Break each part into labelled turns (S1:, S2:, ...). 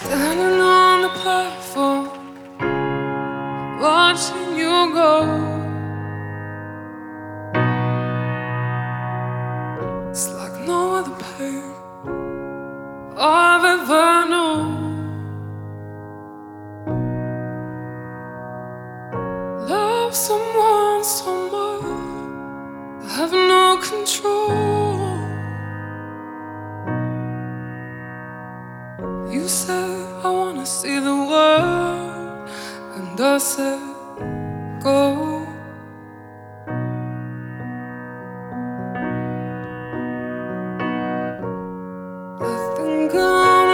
S1: Standing on the platform, watching you go. It's like no other pain I've ever known. Love someone so much, I have no control. You said I wanna see the world, and I said go. I think I'm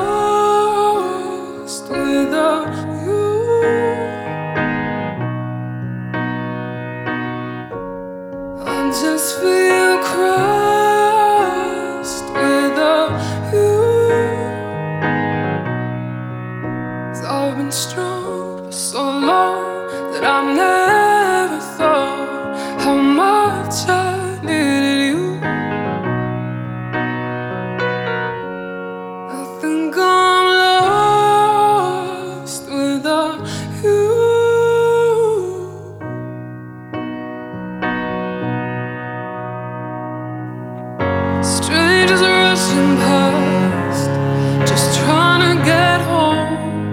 S1: lost without you. I just feel crushed without you. I've been strong for so long that I never thought how much I needed you. I think I'm lost without you. Strangers rushing past, just trying to get home.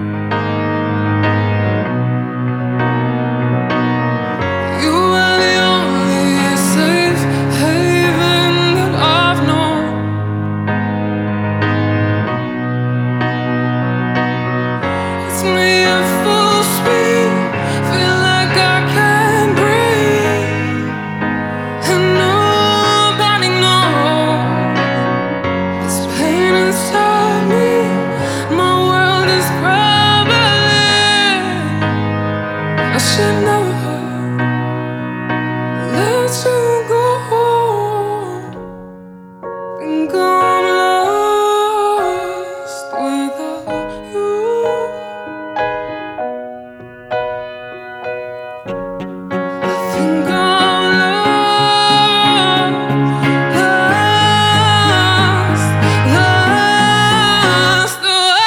S1: I should never let you go. Think I'm lost without you. I think I'm lost away.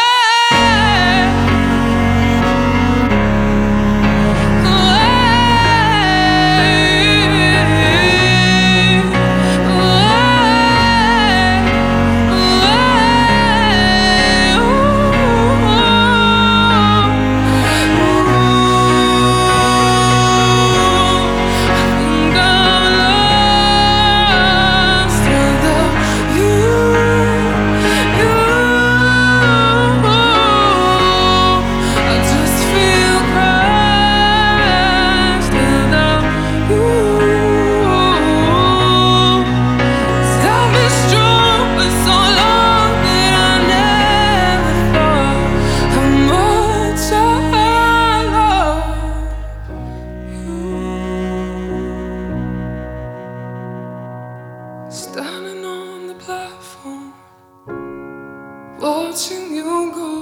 S1: Standing on the platform, watching you go.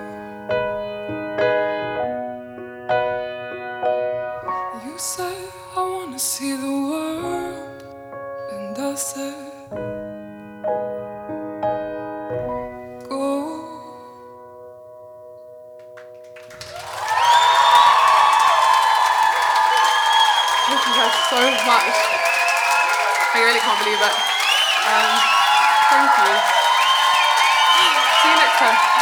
S1: You say I wanna see the world, and I said go. Thank you guys so much. I really can't believe it. Thank you. See you next time.